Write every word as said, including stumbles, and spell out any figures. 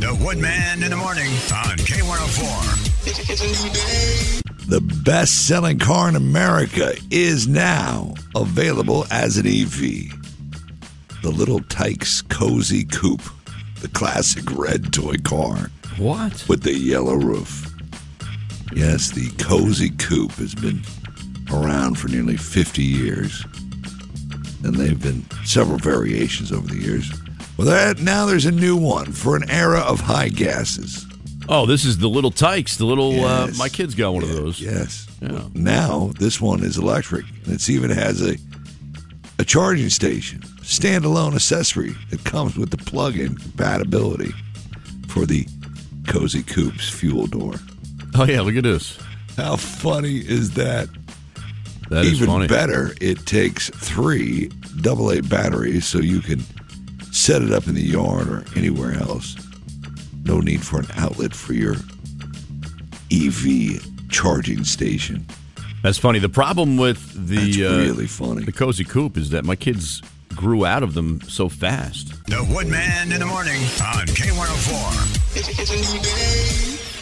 The Woodman in the morning on K one oh four. It's a new day. The best-selling car in America is now available as an E V. The Little Tikes Cozy Coupe, the classic red toy car. What? With the yellow roof. Yes, the Cozy Coupe has been around for nearly fifty years. And they've been several variations over the years. Well, that, now there's a new one for an era of high gases. Oh, this is the Little Tikes. The little, Yes. uh, my kids got one Yeah, of those. Yes. Yeah. Now, this one is electric. And it even has a, a charging station, standalone accessory that comes with the plug-in compatibility for the Cozy Coupe's fuel door. Oh, yeah, look at this. How funny is that? That is Even funny. better, it takes three double A batteries so you can set it up in the yard or anywhere else. No need for an outlet for your E V charging station. That's funny. The problem with the That's uh, really funny. the Cozy Coupe is that my kids grew out of them so fast. The Woodman in the morning on K one oh four. It's a new day.